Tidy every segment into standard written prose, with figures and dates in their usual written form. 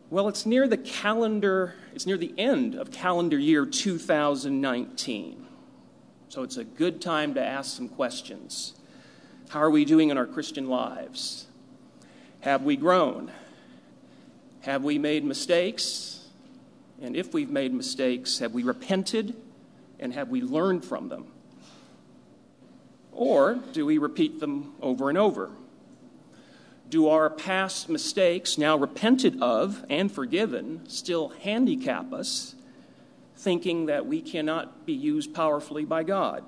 Well, it's near the end of calendar year 2019. So it's a good time to ask some questions. How are we doing in our Christian lives? Have we grown? Have we made mistakes? And if we've made mistakes, have we repented and have we learned from them? Or do we repeat them over and over? Do our past mistakes, now repented of and forgiven, still handicap us, thinking that we cannot be used powerfully by God?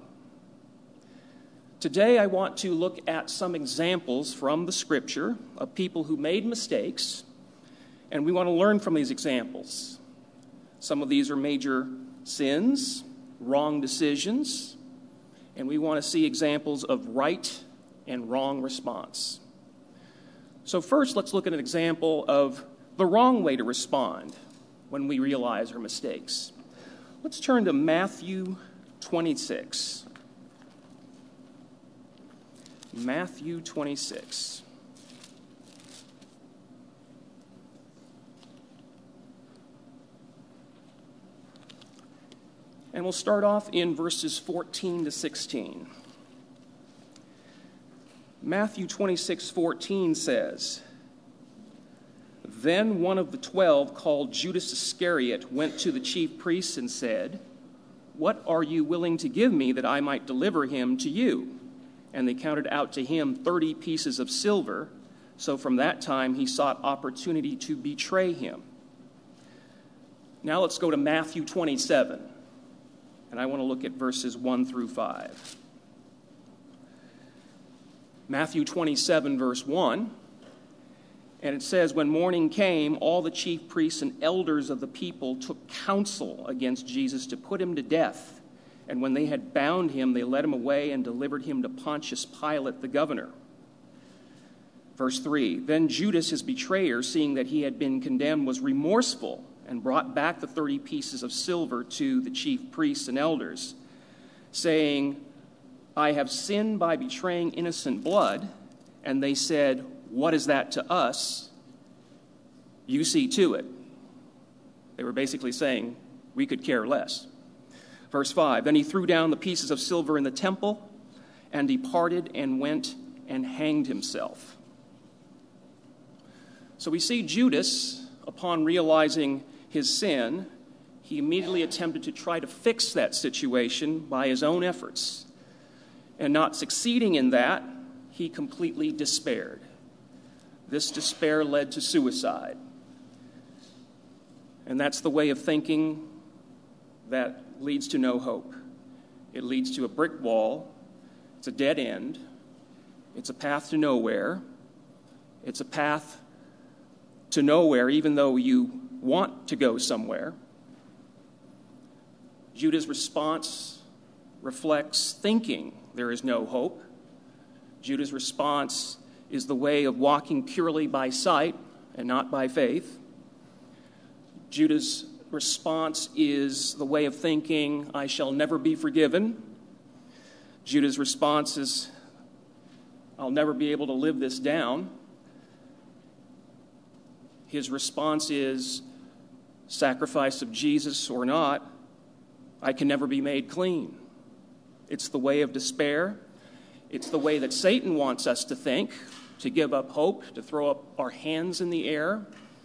Today I want to look at some examples from the Scripture of people who made mistakes, and we want to learn from these examples. Some of these are major sins, wrong decisions, and we want to see examples of right and wrong response. So first, let's look at an example of the wrong way to respond when we realize our mistakes. Let's turn to Matthew 26. Matthew 26. And we'll start off in verses 14 to 16. Matthew 26:14 says, "Then one of the 12, called Judas Iscariot, went to the chief priests and said, 'What are you willing to give me that I might deliver him to you?' And they counted out to him 30 pieces of silver. So from that time he sought opportunity to betray him." Now let's go to Matthew 27, and I want to look at verses 1 through 5. Matthew 27, verse 1, and it says, "When morning came, all the chief priests and elders of the people took counsel against Jesus to put him to death. And when they had bound him, they led him away and delivered him to Pontius Pilate, the governor." Verse 3, "Then Judas, his betrayer, seeing that he had been condemned, was remorseful and brought back the 30 pieces of silver to the chief priests and elders, saying, 'I have sinned by betraying innocent blood.' And they said, 'What is that to us? You see to it.'" They were basically saying, we could care less. Verse 5, "Then he threw down the pieces of silver in the temple and departed and went and hanged himself." So we see Judas, upon realizing his sin, he immediately attempted to try to fix that situation by his own efforts. And not succeeding in that, he completely despaired. This despair led to suicide. And that's the way of thinking that leads to no hope. It leads to a brick wall. It's a dead end. It's a path to nowhere. It's a path to nowhere even though you want to go somewhere. Judas' response reflects thinking there is no hope. Judas' response is the way of walking purely by sight and not by faith. Judas' response is the way of thinking, "I shall never be forgiven." Judas' response is, "I'll never be able to live this down." His response is, "Sacrifice of Jesus or not, I can never be made clean." It's the way of despair. It's the way that Satan wants us to think, to give up hope, to throw up our hands in the air.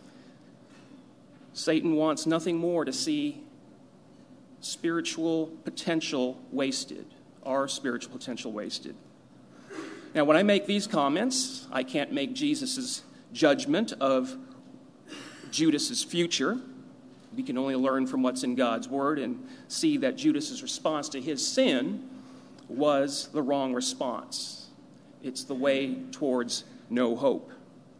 Satan wants nothing more to see spiritual potential wasted, our spiritual potential wasted. Now, when I make these comments, I can't make Jesus' judgment of Judas' future. We can only learn from what's in God's Word and see that Judas' response to his sin was the wrong response. It's the way towards no hope.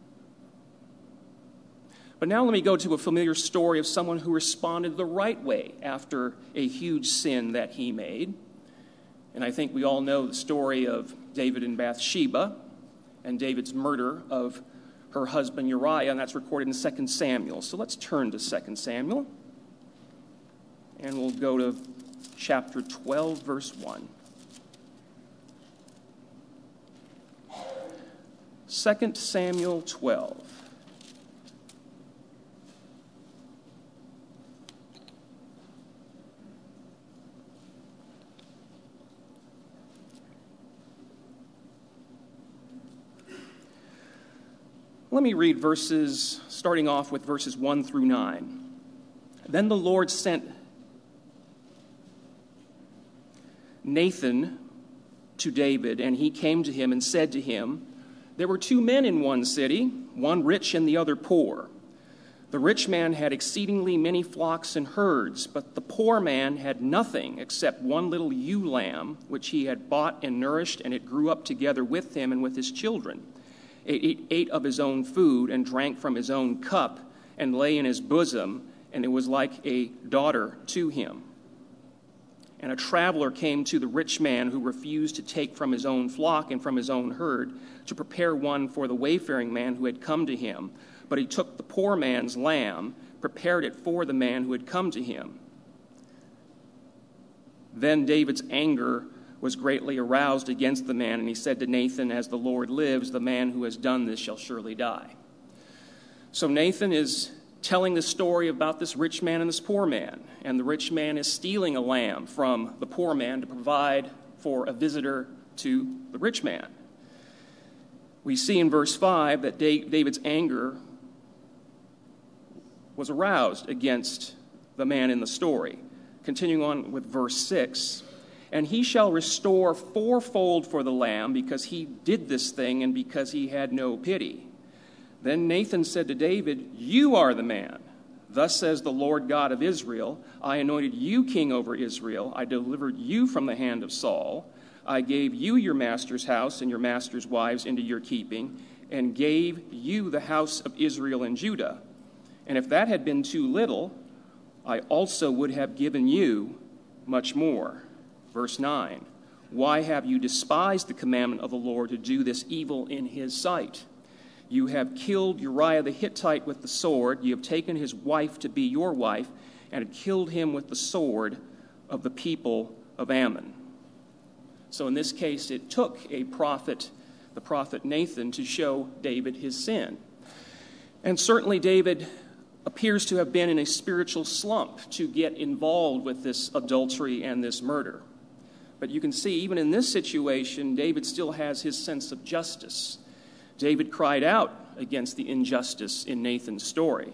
But now let me go to a familiar story of someone who responded the right way after a huge sin that he made. And I think we all know the story of David and Bathsheba and David's murder of her husband Uriah, and that's recorded in 2 Samuel. So let's turn to 2 Samuel, and we'll go to chapter 12, verse 1. 2 Samuel 12. Let me read verses, starting off with verses 1 through 9. Then the Lord sent Nathan to David, and he came to him and said to him, "There were 2 men in one city, one rich and the other poor. The rich man had exceedingly many flocks and herds, but the poor man had nothing except one little ewe lamb, which he had bought and nourished, and it grew up together with him and with his children. It ate of his own food and drank from his own cup and lay in his bosom, and it was like a daughter to him. And a traveler came to the rich man who refused to take from his own flock and from his own herd to prepare one for the wayfaring man who had come to him. But he took the poor man's lamb, prepared it for the man who had come to him. Then David's anger was greatly aroused against the man, and he said to Nathan, 'As the Lord lives, the man who has done this shall surely die.'" So Nathan is telling the story about this rich man and this poor man, and the rich man is stealing a lamb from the poor man to provide for a visitor to the rich man. We see in verse 5 that David's anger was aroused against the man in the story. Continuing on with verse 6, "And he shall restore 4-fold for the lamb, because he did this thing and because he had no pity." Then Nathan said to David, "You are the man. Thus says the Lord God of Israel, I anointed you king over Israel. I delivered you from the hand of Saul. I gave you your master's house and your master's wives into your keeping, and gave you the house of Israel and Judah. And if that had been too little, I also would have given you much more." Verse 9, "Why have you despised the commandment of the Lord to do this evil in his sight? You have killed Uriah the Hittite with the sword. You have taken his wife to be your wife, and have killed him with the sword of the people of Ammon." So in this case, it took a prophet, the prophet Nathan, to show David his sin. And certainly David appears to have been in a spiritual slump to get involved with this adultery and this murder. But you can see, even in this situation, David still has his sense of justice. David cried out against the injustice in Nathan's story.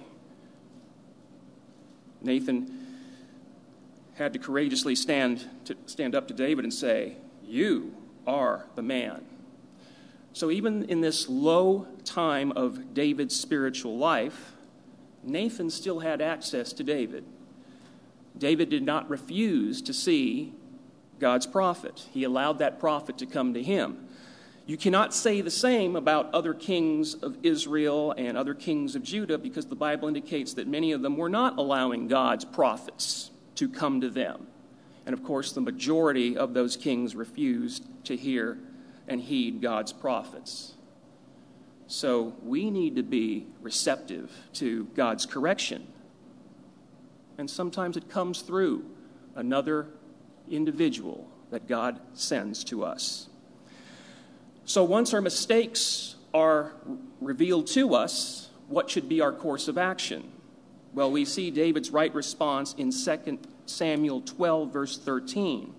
Nathan had to courageously stand up to David and say, "You are the man." So even in this low time of David's spiritual life, Nathan still had access to David. David did not refuse to see God's prophet. He allowed that prophet to come to him. You cannot say the same about other kings of Israel and other kings of Judah, because the Bible indicates that many of them were not allowing God's prophets to come to them. And of course, the majority of those kings refused to hear and heed God's prophets. So we need to be receptive to God's correction. And sometimes it comes through another individual that God sends to us. So once our mistakes are revealed to us, what should be our course of action? Well, we see David's right response in 2 Samuel 12, verse 13.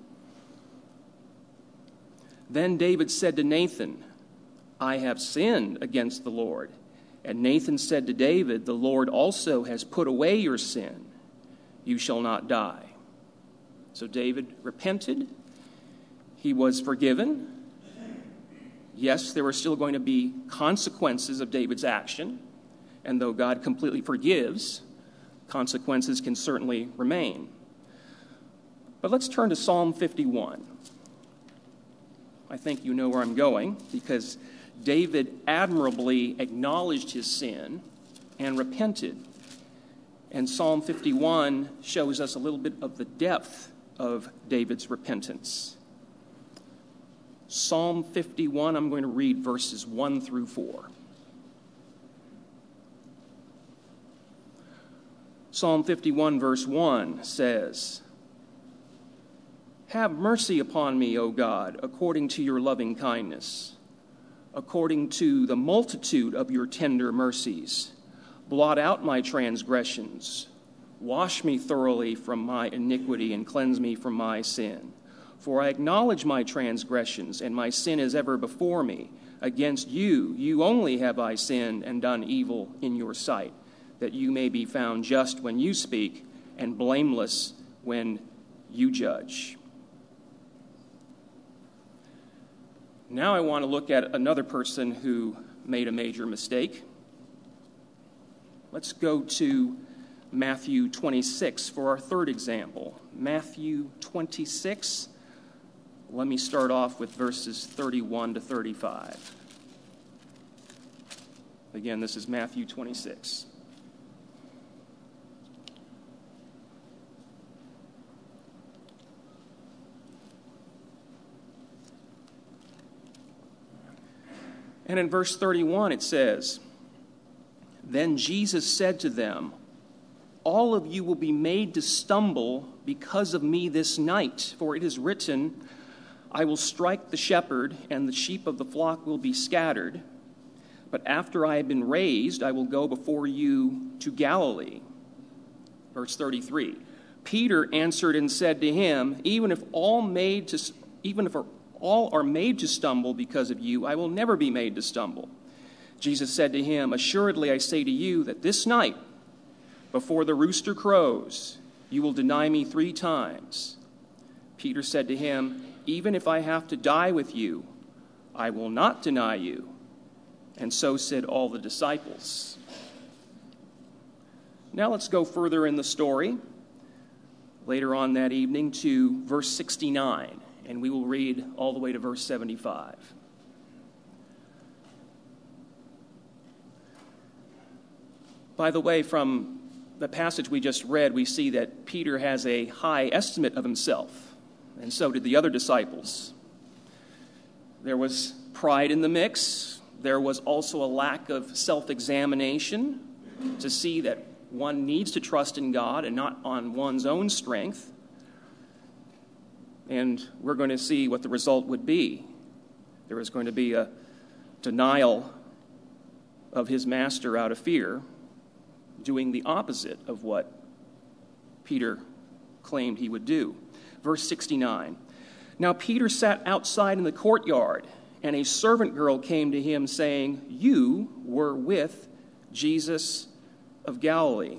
"Then David said to Nathan, I have sinned against the Lord. And Nathan said to David, the Lord also has put away your sin. You shall not die." So David repented. He was forgiven. Yes, there were still going to be consequences of David's action. And though God completely forgives, consequences can certainly remain. But let's turn to Psalm 51. I think you know where I'm going, because David admirably acknowledged his sin and repented. And Psalm 51 shows us a little bit of the depth of David's repentance. Psalm 51, I'm going to read verses 1 through 4. Psalm 51, verse 1 says, "Have mercy upon me, O God, according to your loving kindness, according to the multitude of your tender mercies. Blot out my transgressions. Wash me thoroughly from my iniquity and cleanse me from my sin. For I acknowledge my transgressions, and my sin is ever before me. Against you, you only have I sinned and done evil in your sight, that you may be found just when you speak and blameless when you judge. Now I want to look at another person who made a major mistake. Let's go to Matthew 26 for our third example. Matthew 26. Let me start off with verses 31 to 35. Again, this is Matthew 26. And in verse 31 it says, "Then Jesus said to them, 'All of you will be made to stumble because of me this night, for it is written, I will strike the shepherd, and the sheep of the flock will be scattered. But after I have been raised, I will go before you to Galilee.'" Verse 33, "Peter answered and said to him, even if all are made to stumble because of you, I will never be made to stumble." Jesus said to him, "Assuredly I say to you that this night, before the rooster crows, you will deny me 3 times. Peter said to him, "Even if I have to die with you, I will not deny you." And so said all the disciples. Now let's go further in the story, later on that evening, to verse 69, and we will read all the way to verse 75. By the way, from the passage we just read, we see that Peter has a high estimate of himself, and so did the other disciples. There was pride in the mix. There was also a lack of self-examination to see that one needs to trust in God and not on one's own strength. And we're going to see what the result would be. There is going to be a denial of his master out of fear, doing the opposite of what Peter claimed he would do. Verse 69, "Now Peter sat outside in the courtyard, and a servant girl came to him saying, 'You were with Jesus of Galilee.'"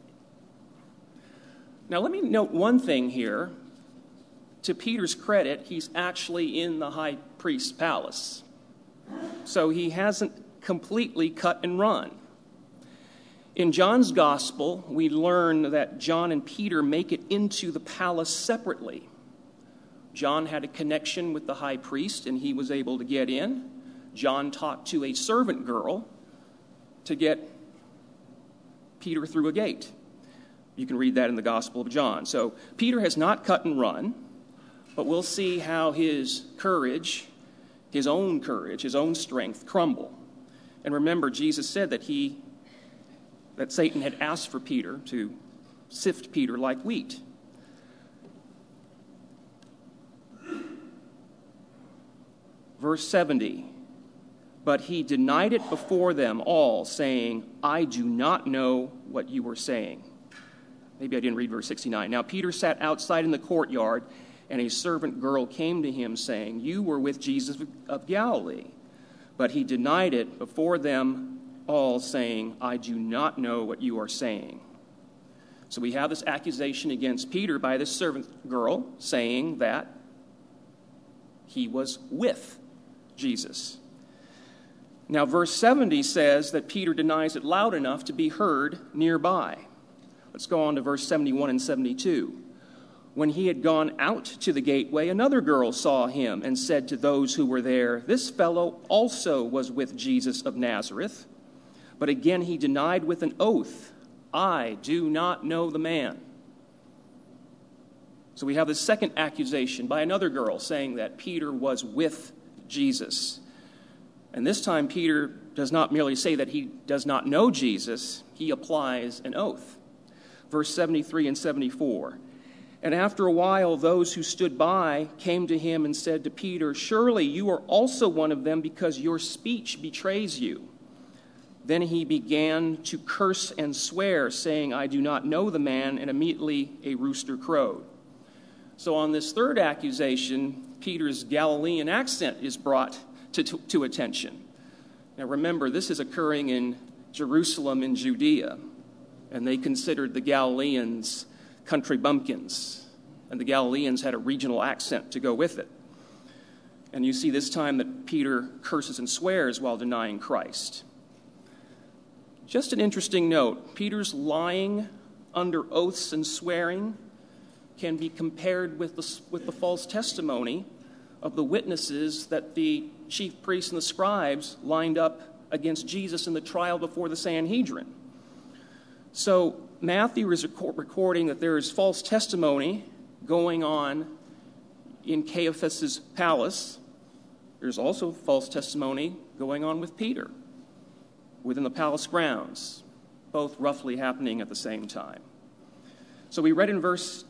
Now let me note one thing here. To Peter's credit, he's actually in the high priest's palace. So he hasn't completely cut and run. In John's gospel, we learn that John and Peter make it into the palace separately. John had a connection with the high priest, and he was able to get in. John talked to a servant girl to get Peter through a gate. You can read that in the Gospel of John. So Peter has not cut and run, but we'll see how his courage, his own strength crumble. And remember, Jesus said that Satan had asked for Peter to sift Peter like wheat. Verse 70, "But he denied it before them all, saying, 'I do not know what you are saying.'" Maybe I didn't read verse 69. "Now Peter sat outside in the courtyard, and a servant girl came to him, saying, 'You were with Jesus of Galilee.' But he denied it before them all, saying, 'I do not know what you are saying.'" So we have this accusation against Peter by this servant girl saying that he was with Jesus. Now, verse 70 says that Peter denies it loud enough to be heard nearby. Let's go on to verse 71 and 72. "When he had gone out to the gateway, another girl saw him and said to those who were there, 'This fellow also was with Jesus of Nazareth.' But again he denied with an oath, 'I do not know the man.'" So we have the second accusation by another girl saying that Peter was with Jesus. And this time Peter does not merely say that he does not know Jesus, he applies an oath. Verse 73 and 74. "And after a while those who stood by came to him and said to Peter, 'Surely you are also one of them, because your speech betrays you.' Then he began to curse and swear, saying, 'I do not know the man,' and immediately a rooster crowed." So on this third accusation, Peter's Galilean accent is brought to attention. Now remember, this is occurring in Jerusalem in Judea, and they considered the Galileans country bumpkins, and the Galileans had a regional accent to go with it. And you see this time that Peter curses and swears while denying Christ. Just an interesting note, Peter's lying under oaths and swearing can be compared with the false testimony of the witnesses that the chief priests and the scribes lined up against Jesus in the trial before the Sanhedrin. So Matthew is recording that there is false testimony going on in Caiaphas' palace. There's also false testimony going on with Peter within the palace grounds, both roughly happening at the same time. So we read in verse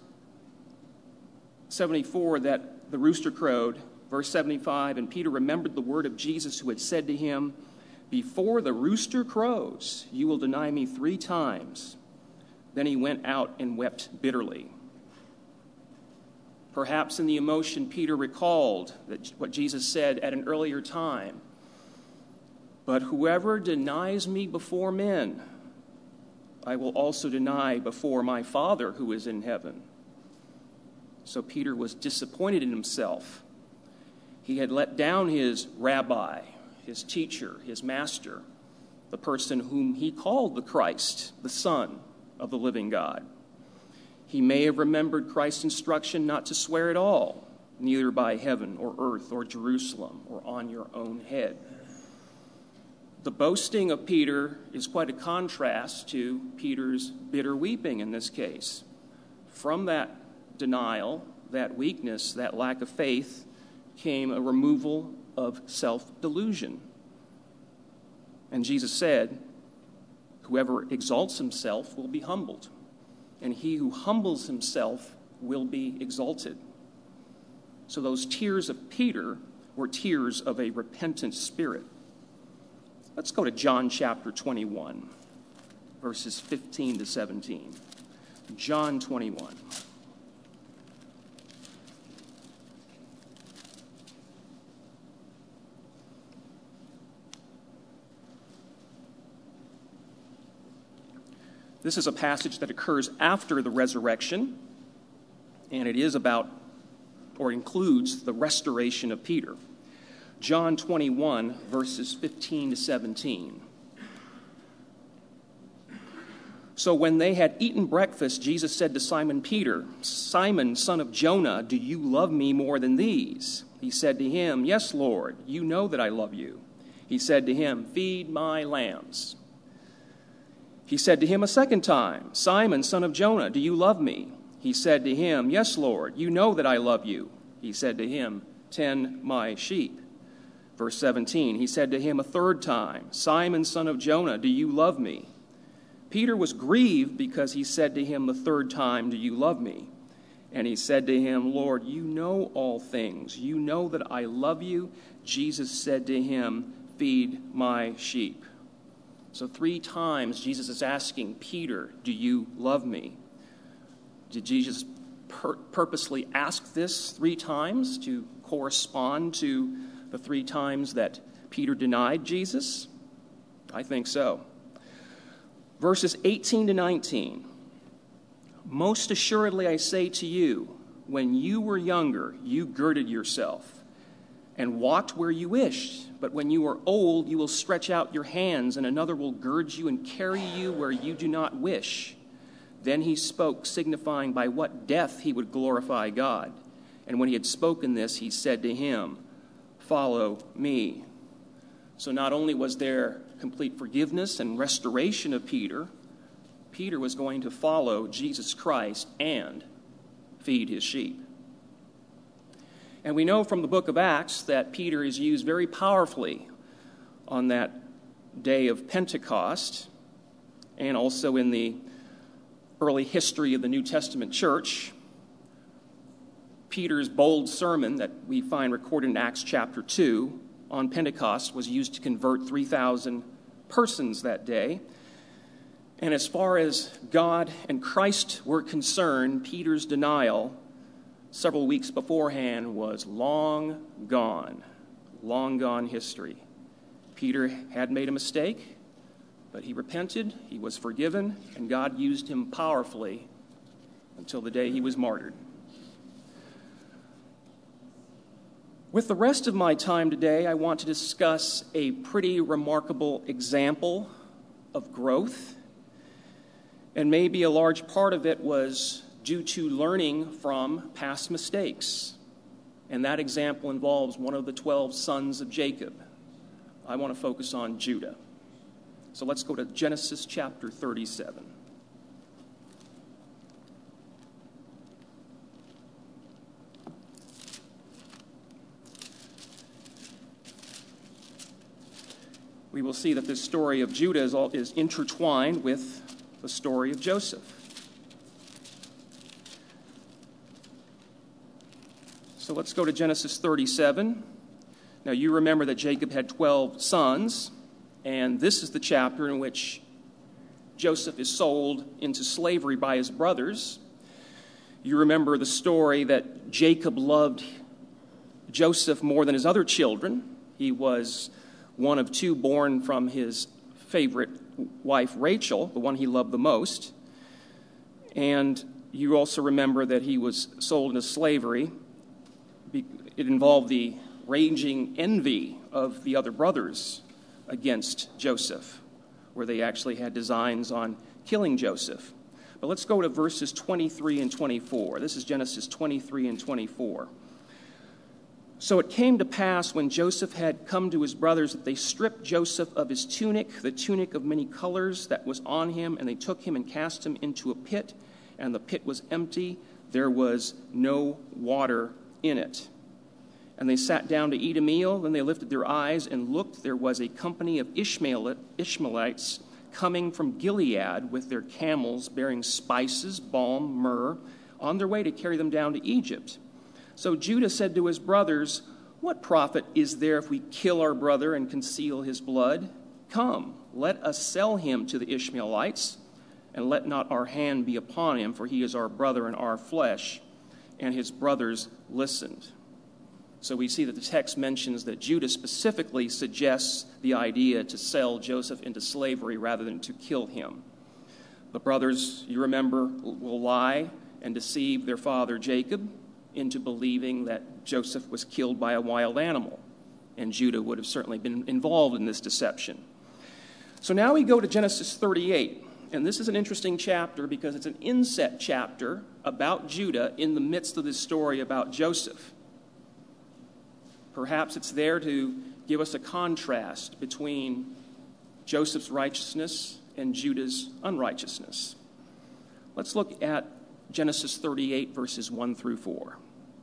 74 that the rooster crowed. Verse 75, and Peter remembered the word of Jesus who had said to him, before the rooster crows, you will deny me 3 times. Then he went out and wept bitterly. Perhaps in the emotion, Peter recalled what Jesus said at an earlier time. But whoever denies me before men, I will also deny before my Father who is in heaven. So Peter was disappointed in himself. He had let down his rabbi, his teacher, his master, the person whom he called the Christ, the Son of the living God. He may have remembered Christ's instruction not to swear at all, neither by heaven or earth or Jerusalem or on your own head. The boasting of Peter is quite a contrast to Peter's bitter weeping in this case. From that denial, that weakness, that lack of faith, came a removal of self-delusion. And Jesus said, whoever exalts himself will be humbled, and he who humbles himself will be exalted. So those tears of Peter were tears of a repentant spirit. Let's go to John chapter 21, verses 15 to 17. John 21. This is a passage that occurs after the resurrection, and it is about, or includes, the restoration of Peter. John 21, verses 15 to 17. So when they had eaten breakfast, Jesus said to Simon Peter, Simon, son of Jonah, do you love me more than these? He said to him, yes, Lord, you know that I love you. He said to him, feed my lambs. He said to him a second time, Simon, son of Jonah, do you love me? He said to him, yes, Lord, you know that I love you. He said to him, tend my sheep. Verse 17, he said to him a third time, Simon, son of Jonah, do you love me? Peter was grieved because he said to him the third time, do you love me? And he said to him, Lord, you know all things. You know that I love you. Jesus said to him, feed my sheep. So 3 times Jesus is asking Peter, do you love me? Did Jesus purposely ask this 3 times to correspond to the 3 times that Peter denied Jesus? I think so. Verses 18 to 19. Most assuredly I say to you, when you were younger, you girded yourself and walked where you wished. But when you are old, you will stretch out your hands, and another will gird you and carry you where you do not wish. Then he spoke, signifying by what death he would glorify God. And when he had spoken this, he said to him, follow me. So not only was there complete forgiveness and restoration of Peter, Peter was going to follow Jesus Christ and feed his sheep. And we know from the book of Acts that Peter is used very powerfully on that day of Pentecost, and also in the early history of the New Testament church. Peter's bold sermon that we find recorded in Acts chapter 2 on Pentecost was used to convert 3,000 persons that day. And as far as God and Christ were concerned, Peter's denial several weeks beforehand was long gone. long gone history. Peter had made a mistake, but he repented, he was forgiven, and God used him powerfully until the day he was martyred. With the rest of my time today, I want to discuss a pretty remarkable example of growth, and maybe a large part of it was due to learning from past mistakes. And that example involves one of the 12 sons of Jacob. I want to focus on Judah. So let's go to Genesis chapter 37. We will see that this story of Judah is intertwined with the story of Joseph. So let's go to Genesis 37. Now you remember that Jacob had 12 sons, and this is the chapter in which Joseph is sold into slavery by his brothers. You remember the story that Jacob loved Joseph more than his other children. He was one of two born from his favorite wife, Rachel, the one he loved the most. And you also remember that he was sold into slavery. It involved the raging envy of the other brothers against Joseph, where they actually had designs on killing Joseph. But let's go to verses 23 and 24. This is Genesis 23 and 24. So it came to pass when Joseph had come to his brothers that they stripped Joseph of his tunic, the tunic of many colors that was on him, and they took him and cast him into a pit, and the pit was empty. There was no water in it. And they sat down to eat a meal. Then they lifted their eyes and looked. There was a company of Ishmaelites coming from Gilead with their camels bearing spices, balm, myrrh, on their way to carry them down to Egypt. So Judah said to his brothers, "What profit is there if we kill our brother and conceal his blood? Come, let us sell him to the Ishmaelites, and let not our hand be upon him, for he is our brother and our flesh." And his brothers listened. So we see that the text mentions that Judah specifically suggests the idea to sell Joseph into slavery rather than to kill him. The brothers, you remember, will lie and deceive their father Jacob into believing that Joseph was killed by a wild animal. And Judah would have certainly been involved in this deception. So now we go to Genesis 38. And this is an interesting chapter because it's an inset chapter about Judah in the midst of this story about Joseph. Perhaps it's there to give us a contrast between Joseph's righteousness and Judah's unrighteousness. Let's look at Genesis 38, verses 1 through 4.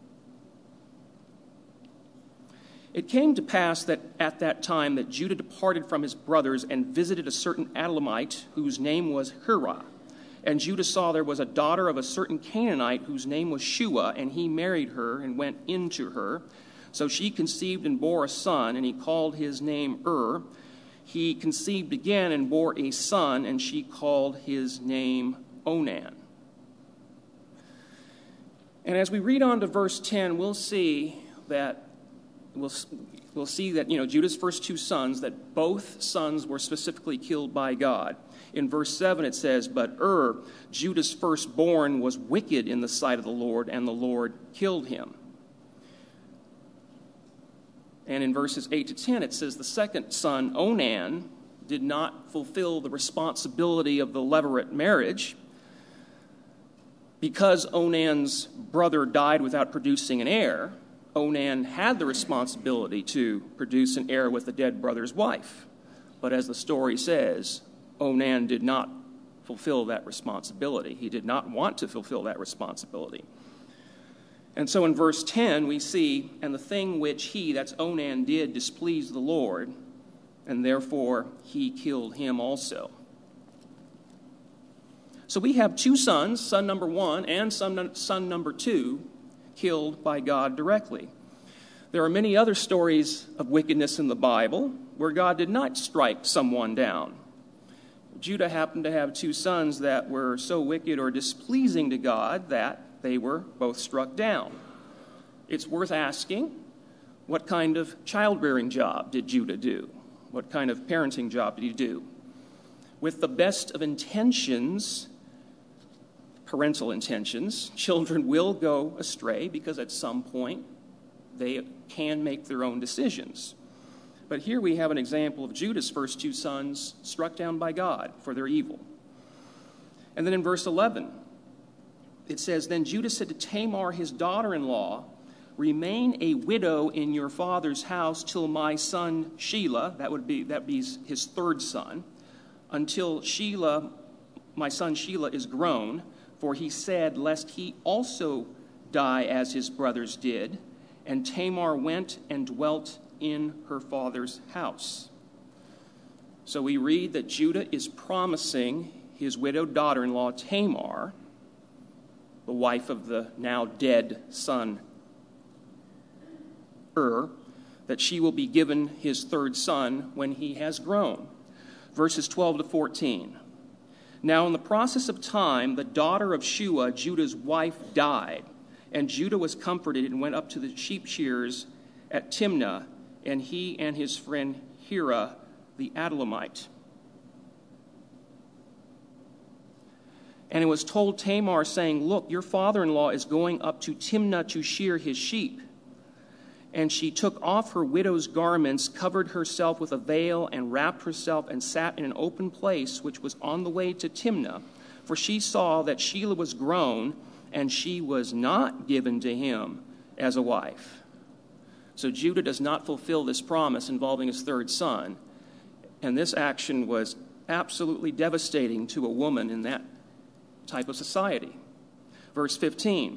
It came to pass that at that time that Judah departed from his brothers and visited a certain Adullamite whose name was Hirah. And Judah saw there was a daughter of a certain Canaanite whose name was Shua, and he married her and went into her. So she conceived and bore a son, and he called his name He conceived again and bore a son, and she called his name Onan. And as we read on to verse 10, we'll see that Judah's first two sons, that both sons were specifically killed by God. In verse 7 it says, "But Judah's firstborn, was wicked in the sight of the Lord, and the Lord killed him." And in verses 8 to 10 it says, "The second son, Onan, did not fulfill the responsibility of the levirate marriage. Because Onan's brother died without producing an heir, Onan had the responsibility to produce an heir with the dead brother's wife. But as the story says, Onan did not fulfill that responsibility. He did not want to fulfill that responsibility. And so in verse 10 we see, "And the thing which he," that's Onan, "did displeased the Lord, and therefore he killed him also." So we have two sons, son number one and son number two, killed by God directly. There are many other stories of wickedness in the Bible where God did not strike someone down. Judah happened to have two sons that were so wicked or displeasing to God that they were both struck down. It's worth asking, What kind of childbearing job did Judah do? What kind of parenting job did he do? With the best of intentions, parental intentions, children will go astray because at some point they can make their own decisions. But here we have an example of Judah's first two sons struck down by God for their evil. And then in verse 11, it says, Then Judah said to Tamar, his daughter-in-law, Remain a widow in your father's house till my son Shelah, that be his third son, until my son Shelah is grown, for he said, lest he also die as his brothers did. And Tamar went and dwelt in her father's house. So we read that Judah is promising his widowed daughter-in-law Tamar, the wife of the now dead son that she will be given his third son when he has grown. Verses 12 to 14. Now in the process of time, the daughter of Shua, Judah's wife, died, and Judah was comforted and went up to the sheep shearers at Timnah, and he and his friend Hira the Adullamite. And it was told Tamar, saying, Look, your father-in-law is going up to Timnah to shear his sheep. And she took off her widow's garments, covered herself with a veil, and wrapped herself, and sat in an open place which was on the way to Timnah. For she saw that Shelah was grown, and she was not given to him as a wife. So Judah does not fulfill this promise involving his third son. And this action was absolutely devastating to a woman in that type of society. Verse 15.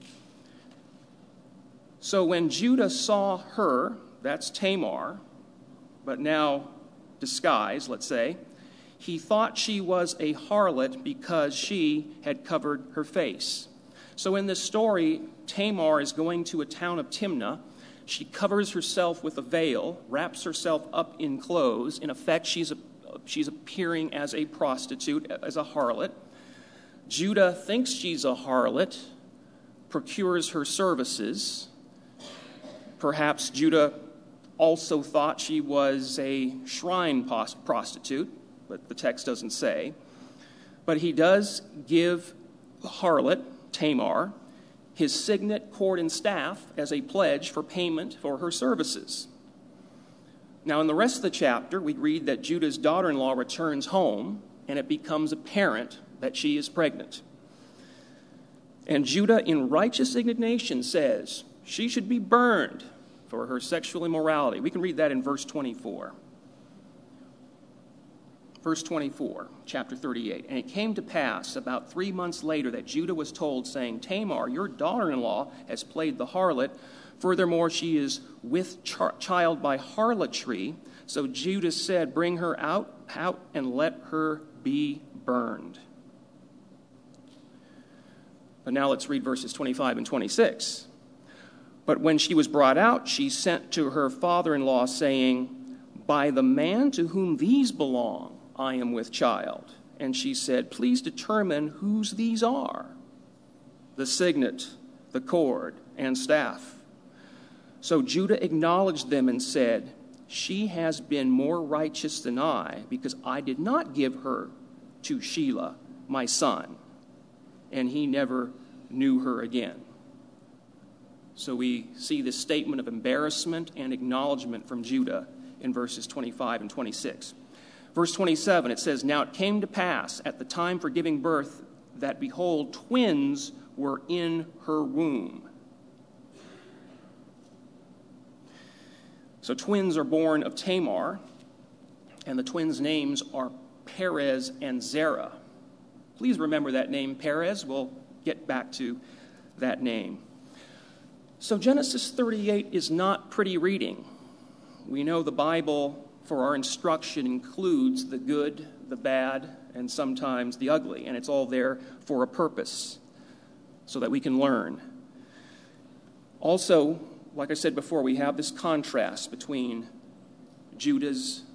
So when Judah saw her, that's Tamar, but now disguised, let's say, he thought she was a harlot because she had covered her face. So in this story, Tamar is going to a town of Timnah. She covers herself with a veil, wraps herself up in clothes. In effect, she's appearing as a prostitute, as a harlot. Judah thinks she's a harlot, procures her services. Perhaps Judah also thought she was a shrine prostitute, but the text doesn't say. But he does give the harlot, Tamar, his signet, cord, and staff as a pledge for payment for her services. Now, in the rest of the chapter, we read that Judah's daughter-in-law returns home, and it becomes apparent that she is pregnant. And Judah, in righteous indignation, says she should be burned for her sexual immorality. We can read that in verse 24. Verse 24, chapter 38. And it came to pass about 3 months later that Judah was told, saying, Tamar, your daughter-in-law has played the harlot. Furthermore, she is with child by harlotry. So Judah said, bring her out and let her be burned. But now let's read verses 25 and 26. But when she was brought out, she sent to her father-in-law, saying, by the man to whom these belong, I am with child. And she said, please determine whose these are, the signet, the cord, and staff. So Judah acknowledged them and said, she has been more righteous than I, because I did not give her to Shelah, my son, and he never knew her again. So we see this statement of embarrassment and acknowledgement from Judah in verses 25 and 26. Verse 27, it says, now it came to pass at the time for giving birth that, behold, twins were in her womb. So twins are born of Tamar, and the twins' names are Perez and Zerah. Please remember that name, Perez. We'll get back to that name. So Genesis 38 is not pretty reading. We know the Bible, for our instruction, includes the good, the bad, and sometimes the ugly, and it's all there for a purpose, so that we can learn. Also, like I said before, we have this contrast between Judah's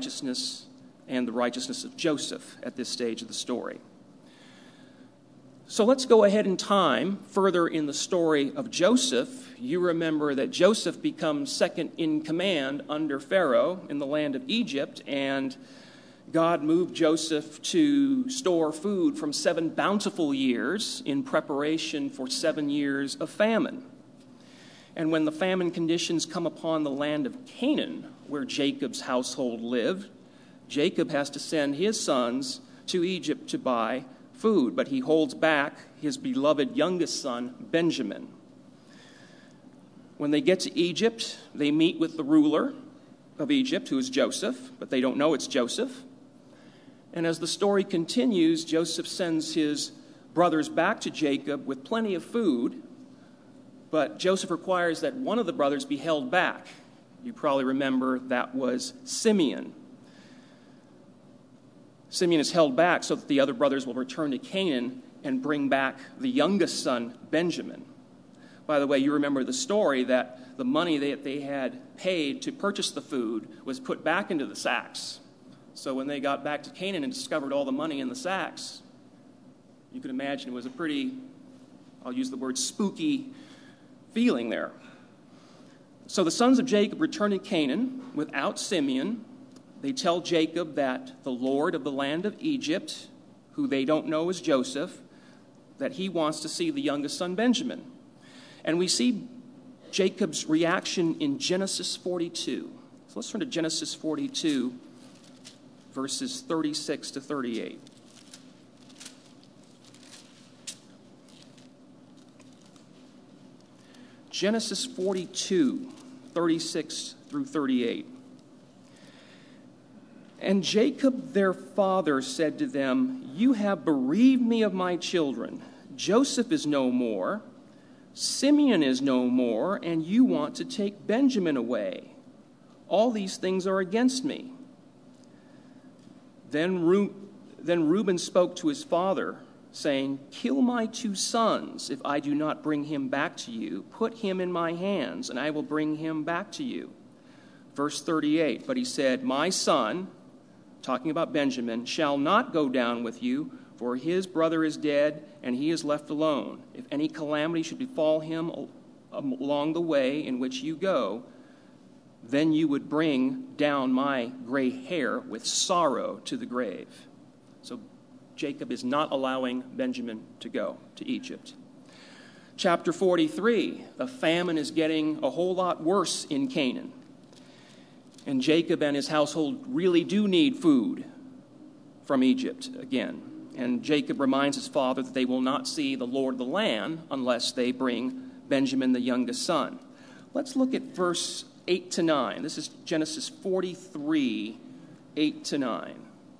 unrighteousness and the righteousness of Joseph at this stage of the story. So let's go ahead in time further in the story of Joseph. You remember that Joseph becomes second in command under Pharaoh in the land of Egypt, and God moved Joseph to store food from 7 bountiful years in preparation for 7 years of famine. And when the famine conditions come upon the land of Canaan, where Jacob's household lived, Jacob has to send his sons to Egypt to buy food, but he holds back his beloved youngest son, Benjamin. When they get to Egypt, they meet with the ruler of Egypt, who is Joseph, but they don't know it's Joseph. And as the story continues, Joseph sends his brothers back to Jacob with plenty of food, but Joseph requires that one of the brothers be held back. You probably remember that was Simeon. Simeon is held back so that the other brothers will return to Canaan and bring back the youngest son, Benjamin. By the way, you remember the story that the money that they had paid to purchase the food was put back into the sacks. So when they got back to Canaan and discovered all the money in the sacks, you can imagine it was a pretty, I'll use the word spooky feeling there. So the sons of Jacob return to Canaan without Simeon. They tell Jacob that the Lord of the land of Egypt, who they don't know is Joseph, that he wants to see the youngest son Benjamin. And we see Jacob's reaction in Genesis 42. So let's turn to Genesis 42, verses 36 to 38. Genesis 42, 36 through 38. And Jacob their father said to them, "You have bereaved me of my children. Joseph is no more, Simeon is no more, and you want to take Benjamin away. All these things are against me." Then Reuben spoke to his father, saying, "Kill my 2 sons if I do not bring him back to you. Put him in my hands, and I will bring him back to you." Verse 38, but he said, "My son," talking about Benjamin, "shall not go down with you, for his brother is dead, and he is left alone. If any calamity should befall him along the way in which you go, then you would bring down my gray hair with sorrow to the grave." So Jacob is not allowing Benjamin to go to Egypt. Chapter 43, the famine is getting a whole lot worse in Canaan. And Jacob and his household really do need food from Egypt again. And Jacob reminds his father that they will not see the Lord of the land unless they bring Benjamin, the youngest son. Let's look at verse 8 to 9. This is Genesis 43, 8 to 9.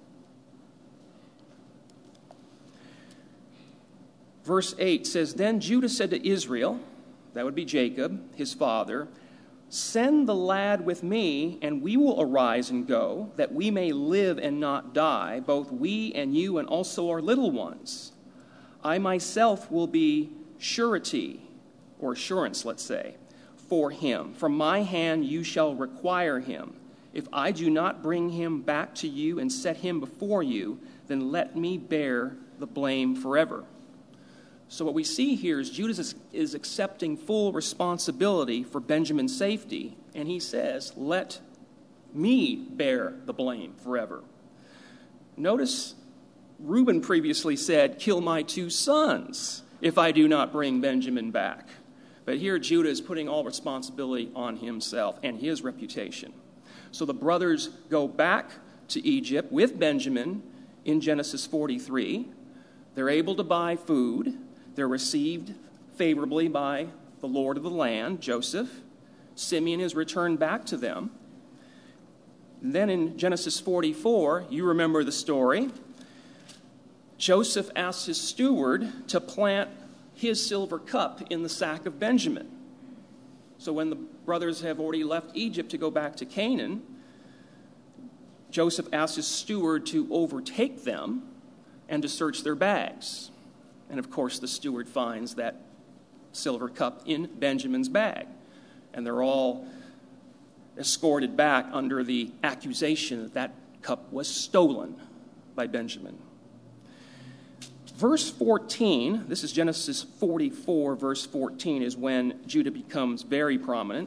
Verse 8 says, "Then Judah said to Israel," that would be Jacob, his father, "Send the lad with me, and we will arise and go, that we may live and not die, both we and you and also our little ones. I myself will be surety," or assurance, let's say, "for him. From my hand you shall require him. If I do not bring him back to you and set him before you, then let me bear the blame forever." So what we see here is Judah is accepting full responsibility for Benjamin's safety, and he says, "Let me bear the blame forever." Notice Reuben previously said, "Kill my 2 sons if I do not bring Benjamin back." But here Judah is putting all responsibility on himself and his reputation. So the brothers go back to Egypt with Benjamin in Genesis 43. They're able to buy food. They're received favorably by the Lord of the land, Joseph. Simeon is returned back to them. And then in Genesis 44, you remember the story. Joseph asks his steward to plant his silver cup in the sack of Benjamin. So when the brothers have already left Egypt to go back to Canaan, Joseph asks his steward to overtake them and to search their bags. And of course, the steward finds that silver cup in Benjamin's bag. And they're all escorted back under the accusation that that cup was stolen by Benjamin. Verse 14, this is Genesis 44, verse 14, is when Judah becomes very prominent.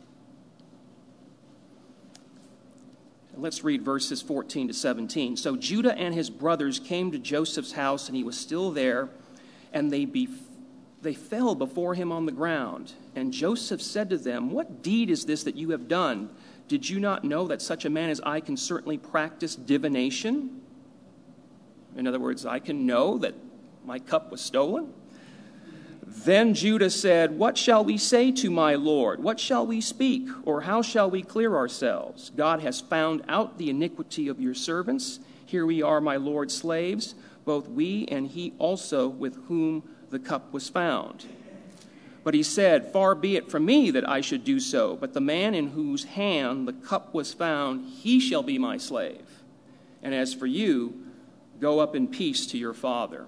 Let's read verses 14 to 17. So Judah and his brothers came to Joseph's house, and he was still there, and they fell before him on the ground. And Joseph said to them, "What deed is this that you have done? Did you not know that such a man as I can certainly practice divination?" In other words, I can know that my cup was stolen. Then Judah said, "What shall we say to my Lord? What shall we speak? Or how shall we clear ourselves? God has found out the iniquity of your servants. Here we are, my Lord's slaves, both we and he also with whom the cup was found." But he said, "Far be it from me that I should do so, but the man in whose hand the cup was found, he shall be my slave. And as for you, go up in peace to your father."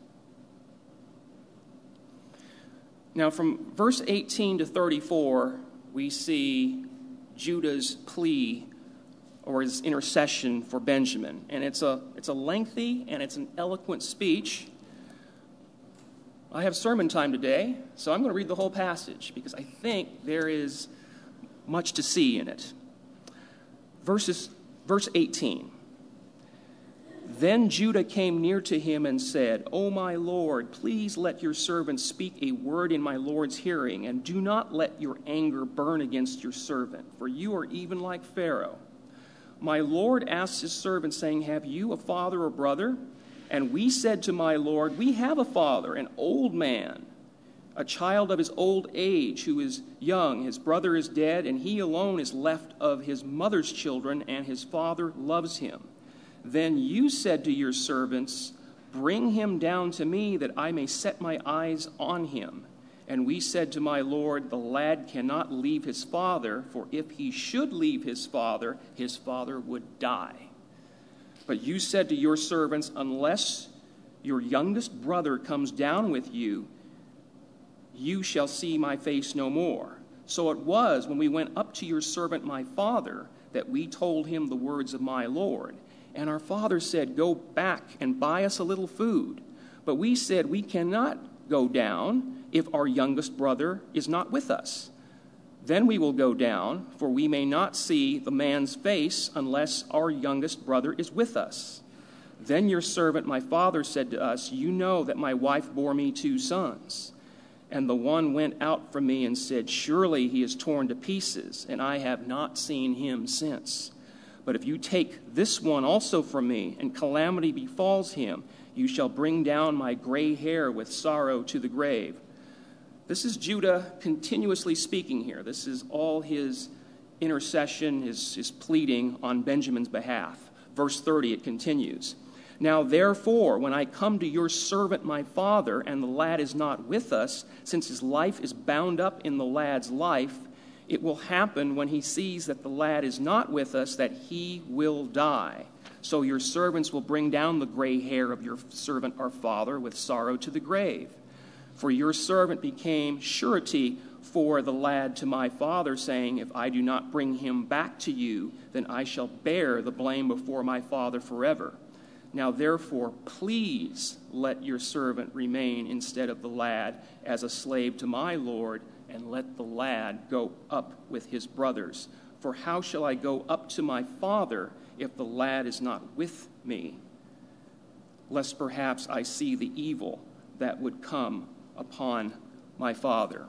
Now, from verse 18 to 34, we see Judah's plea or his intercession for Benjamin. And it's a lengthy and it's an eloquent speech. I have sermon time today, so I'm going to read the whole passage because I think there is much to see in it. Verse 18. Then Judah came near to him and said, "O my Lord, please let your servant speak a word in my Lord's hearing, and do not let your anger burn against your servant, for you are even like Pharaoh. My Lord asked his servant, saying, 'Have you a father or brother?' And we said to my Lord, 'We have a father, an old man, a child of his old age, who is young. His brother is dead, and he alone is left of his mother's children, and his father loves him.' Then you said to your servants, 'Bring him down to me, that I may set my eyes on him.' And we said to my Lord, 'The lad cannot leave his father, for if he should leave his father would die.' But you said to your servants, 'Unless your youngest brother comes down with you, you shall see my face no more.' So it was, when we went up to your servant my father, that we told him the words of my Lord. And our father said, 'Go back and buy us a little food.' But we said, 'We cannot go down if our youngest brother is not with us. Then we will go down, for we may not see the man's face unless our youngest brother is with us.' Then your servant my father said to us, 'You know that my wife bore me 2 sons. And the one went out from me and said, Surely he is torn to pieces, and I have not seen him since. But if you take this one also from me, and calamity befalls him, you shall bring down my gray hair with sorrow to the grave.'" This is Judah continuously speaking here. This is all his intercession, his pleading on Benjamin's behalf. Verse 30, it continues. "Now therefore, when I come to your servant my father, and the lad is not with us, since his life is bound up in the lad's life, it will happen when he sees that the lad is not with us, that he will die. So your servants will bring down the gray hair of your servant our father with sorrow to the grave. For your servant became surety for the lad to my father, saying, 'If I do not bring him back to you, then I shall bear the blame before my father forever. Now therefore, please let your servant remain instead of the lad as a slave to my Lord, and let the lad go up with his brothers. For how shall I go up to my father if the lad is not with me? Lest perhaps I see the evil that would come upon my father.'"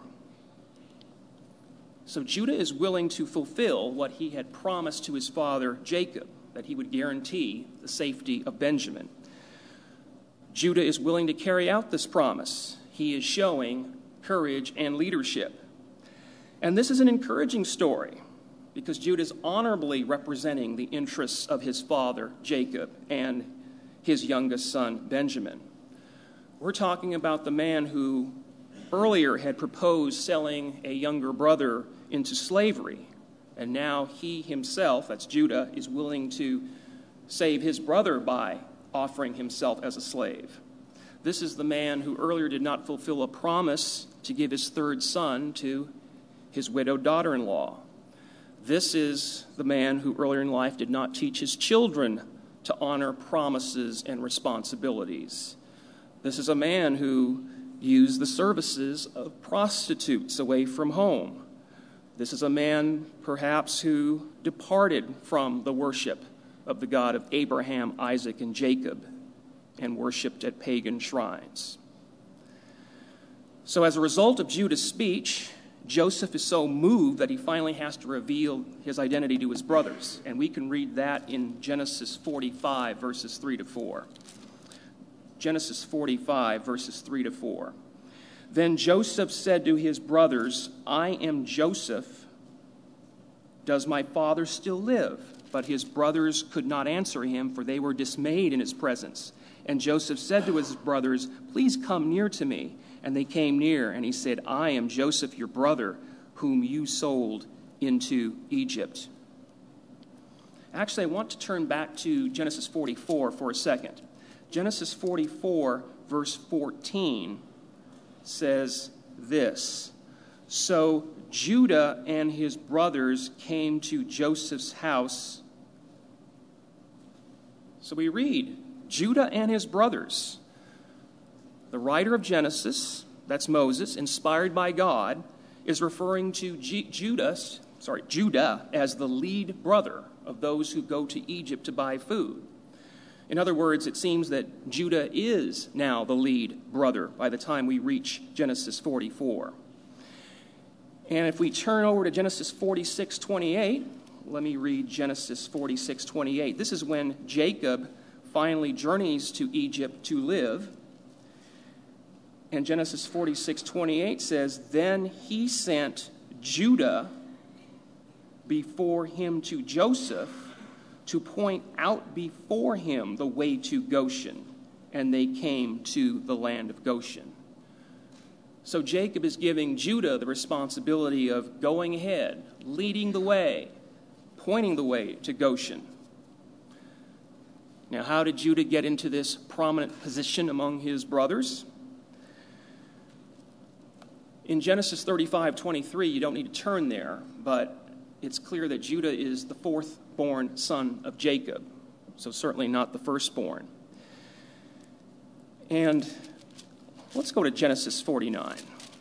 So Judah is willing to fulfill what he had promised to his father Jacob, that he would guarantee the safety of Benjamin. Judah is willing to carry out this promise. He is showing courage and leadership. And this is an encouraging story because Judah is honorably representing the interests of his father Jacob and his youngest son Benjamin. We're talking about the man who earlier had proposed selling a younger brother into slavery, and now he himself, that's Judah, is willing to save his brother by offering himself as a slave. This is the man who earlier did not fulfill a promise to give his 3rd son to his widowed daughter-in-law. This is the man who earlier in life did not teach his children to honor promises and responsibilities. This is a man who used the services of prostitutes away from home. This is a man, perhaps, who departed from the worship of the God of Abraham, Isaac, and Jacob and worshipped at pagan shrines. So as a result of Judah's speech, Joseph is so moved that he finally has to reveal his identity to his brothers. And we can read that in Genesis 45, verses 3 to 4. Genesis 45, verses 3 to 4. Then Joseph said to his brothers, I am Joseph. Does my father still live? But his brothers could not answer him, for they were dismayed in his presence. And Joseph said to his brothers, please come near to me. And they came near, and he said, I am Joseph, your brother, whom you sold into Egypt. Actually, I want to turn back to Genesis 44 for a second. Genesis 44, verse 14, says this. So Judah and his brothers came to Joseph's house. So we read, Judah and his brothers. The writer of Genesis, that's Moses, inspired by God, is referring to Judah as the lead brother of those who go to Egypt to buy food. In other words, it seems that Judah is now the lead brother by the time we reach Genesis 44. And if we turn over to Genesis 46:28, let me read Genesis 46:28. This is when Jacob finally journeys to Egypt to live. And Genesis 46:28 says, Then he sent Judah before him to Joseph to point out before him the way to Goshen. And they came to the land of Goshen. So Jacob is giving Judah the responsibility of going ahead, leading the way, pointing the way to Goshen. Now, how did Judah get into this prominent position among his brothers? In Genesis 35:23, you don't need to turn there, but it's clear that Judah is the fourth-born son of Jacob, so certainly not the firstborn. And let's go to Genesis 49.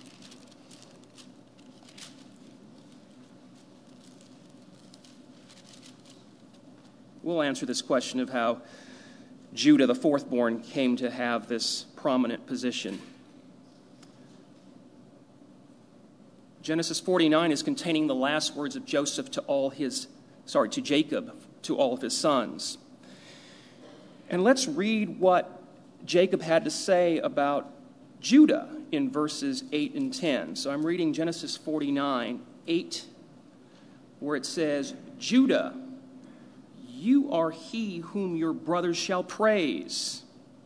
We'll answer this question of how Judah, the fourthborn, came to have this prominent position. Genesis 49 is containing the last words of Jacob to all of his sons. And let's read what Jacob had to say about Judah in verses 8 and 10. So I'm reading Genesis 49, 8, where it says, Judah, you are he whom your brothers shall praise.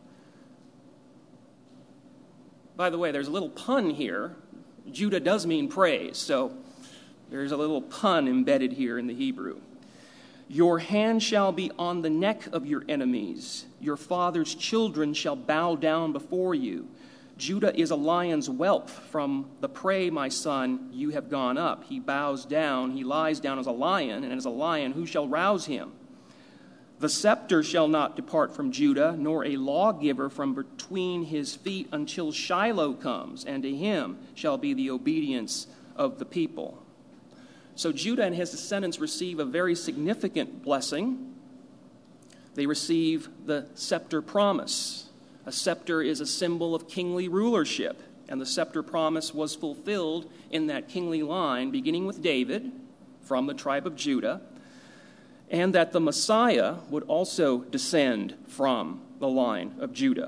By the way, there's a little pun here. Judah does mean praise, so there's a little pun embedded here in the Hebrew. Your hand shall be on the neck of your enemies. Your father's children shall bow down before you. Judah is a lion's whelp. From the prey, my son, you have gone up. He bows down, he lies down as a lion, and as a lion, who shall rouse him? The scepter shall not depart from Judah, nor a lawgiver from between his feet until Shiloh comes, and to him shall be the obedience of the people. So Judah and his descendants receive a very significant blessing. They receive the scepter promise. A scepter is a symbol of kingly rulership, and the scepter promise was fulfilled in that kingly line, beginning with David from the tribe of Judah, and that the Messiah would also descend from the line of Judah.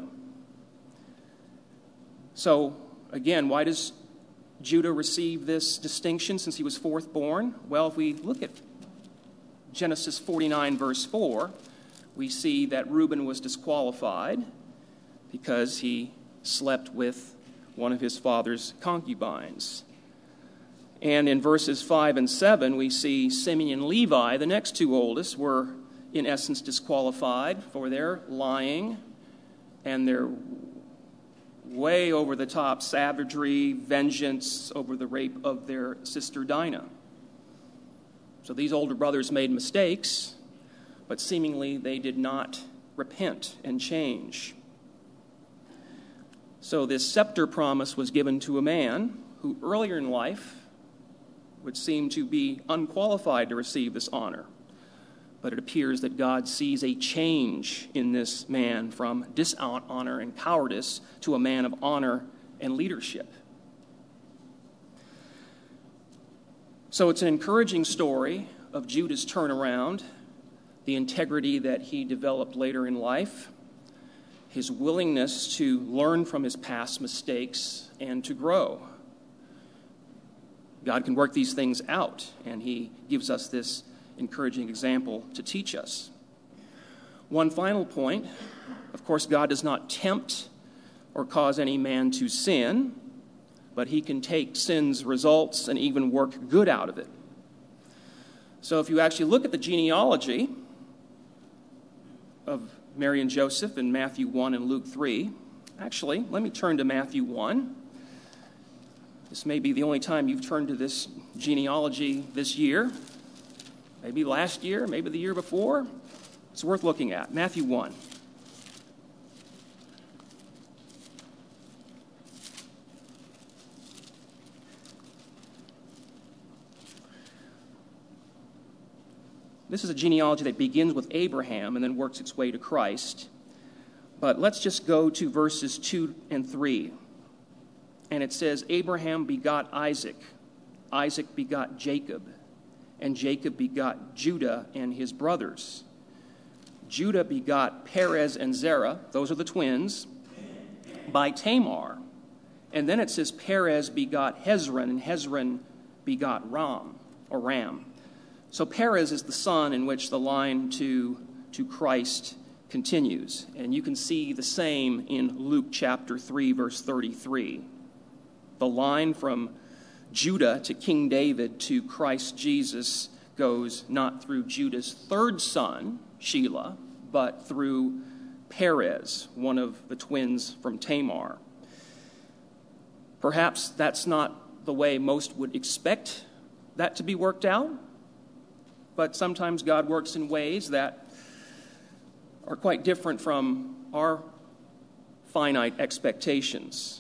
So, again, why does Judah receive this distinction since he was fourth-born? Well, if we look at Genesis 49, verse 4, we see that Reuben was disqualified because he slept with one of his father's concubines. And in verses 5 and 7, we see Simeon and Levi, the next two oldest, were in essence disqualified for their lying and their way over-the-top savagery, vengeance over the rape of their sister Dinah. So these older brothers made mistakes, but seemingly they did not repent and change. So this scepter promise was given to a man who earlier in life would seem to be unqualified to receive this honor. But it appears that God sees a change in this man from dishonor and cowardice to a man of honor and leadership. So it's an encouraging story of Judah's turnaround, the integrity that he developed later in life, his willingness to learn from his past mistakes and to grow. God can work these things out, and he gives us this encouraging example to teach us. One final point, of course, God does not tempt or cause any man to sin, but he can take sin's results and even work good out of it. So if you actually look at the genealogy of Mary and Joseph in Matthew 1 and Luke 3, actually, let me turn to Matthew 1. This may be the only time you've turned to this genealogy this year. Maybe last year, maybe the year before. It's worth looking at. Matthew 1. This is a genealogy that begins with Abraham and then works its way to Christ. But let's just go to verses 2 and 3. And it says, Abraham begot Isaac. Isaac begot Jacob. And Jacob begot Judah and his brothers. Judah begot Perez and Zerah, those are the twins, by Tamar. And then it says Perez begot Hezron, and Hezron begot Ram. So Perez is the son in which the line to Christ continues. And you can see the same in Luke chapter 3, verse 33. The line from Judah to King David to Christ Jesus goes not through Judah's third son, Shelah, but through Perez, one of the twins from Tamar. Perhaps that's not the way most would expect that to be worked out, but sometimes God works in ways that are quite different from our finite expectations.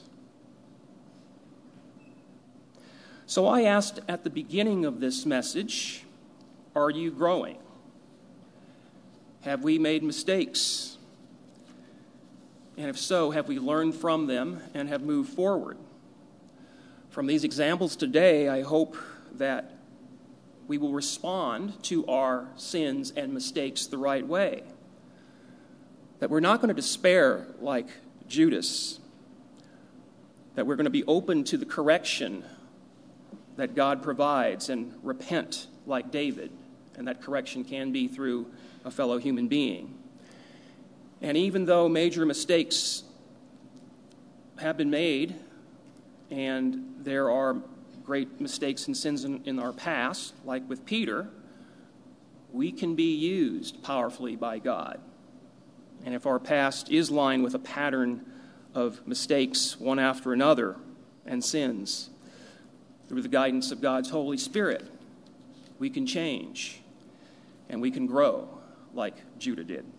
So I asked at the beginning of this message, are you growing? Have we made mistakes? And if so, have we learned from them and have moved forward? From these examples today, I hope that we will respond to our sins and mistakes the right way. That we're not going to despair like Judas. That we're going to be open to the correction that God provides and repent like David. And that correction can be through a fellow human being. And even though major mistakes have been made, and there are great mistakes and sins in our past, like with Peter, we can be used powerfully by God. And if our past is lined with a pattern of mistakes, one after another, and sins, through the guidance of God's Holy Spirit, we can change and we can grow like Judah did.